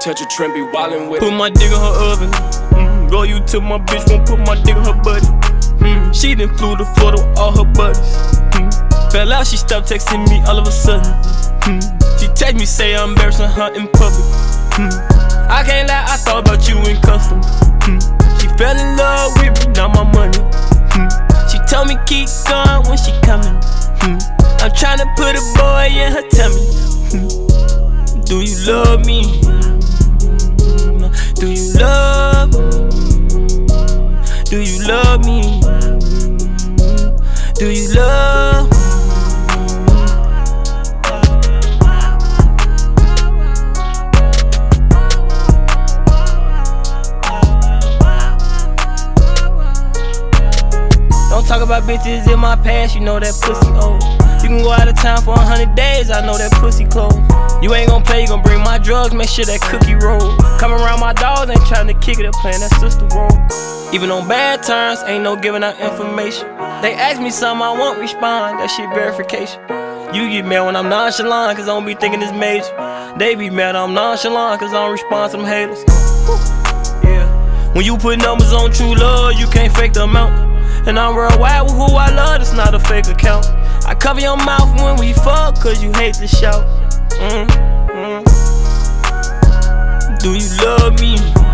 touch a trend, be wildin' with it. Put my dick in her oven. Go you to my bitch, won't put my dick in her buddy. She done flew to Florida with all her buddies. Fell out, she stopped texting me all of a sudden. She text me, say I'm embarrassing her in public. I can't lie, I thought about you in custom. She fell in love with me, not my money. She told me keep going when she coming. I'm tryna put a boy in her tummy. Do you love me? Do you love me? Do you love me? Do you love me? Don't talk about bitches in my past, you know that pussy old. You can go out of town for 100 days, I know that pussy closed. You ain't gon' play, you gon' bring my drugs, make sure that cookie roll. Coming around my dogs, ain't tryna kick it or playing that sister role. Even on bad terms, ain't no giving out information. They ask me something, I won't respond, that shit verification. You get mad when I'm nonchalant, cause I don't be thinking it's major. They be mad I'm nonchalant, cause I don't respond to them haters. Yeah. When you put numbers on true love, you can't fake the amount. And I'm worldwide with who I love, it's not a fake account. I cover your mouth when we fuck, cause you hate to shout. Do you love me?